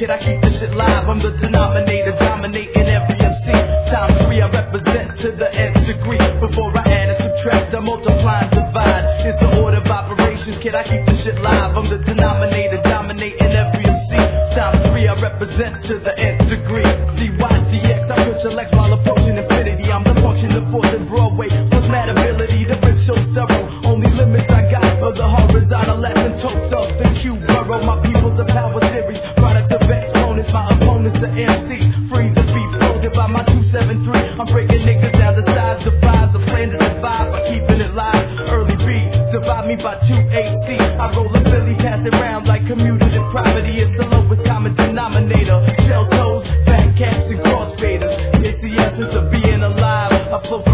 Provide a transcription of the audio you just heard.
Can I keep this shit live? I'm the denominator, dominating every MC. Times 3, I represent to the nth degree. Before I add and subtract, I multiply and divide. It's the order of operations. Can I keep this shit live? I'm the denominator, dominating every MC. Times 3, I represent to the nth degree. DYDX, I push select while approaching infinity. I'm the function of force and Broadway. Plus mad ability, the rich so thorough. Only limits I got for the horizontal lesson. Toast up the Q borough. My people's a power series. Product of exponents, my opponents are MCs. Free the beat floated by my 273. I'm breaking niggas down to size of fives. I plan to divide by keeping it live. Early beat, divide me by 2 AC. I roll a Billy, pass it round like commutative property. It's the lowest common denominator. Shell toes, fat cats and crossfaders. It's the essence of being alive. I flow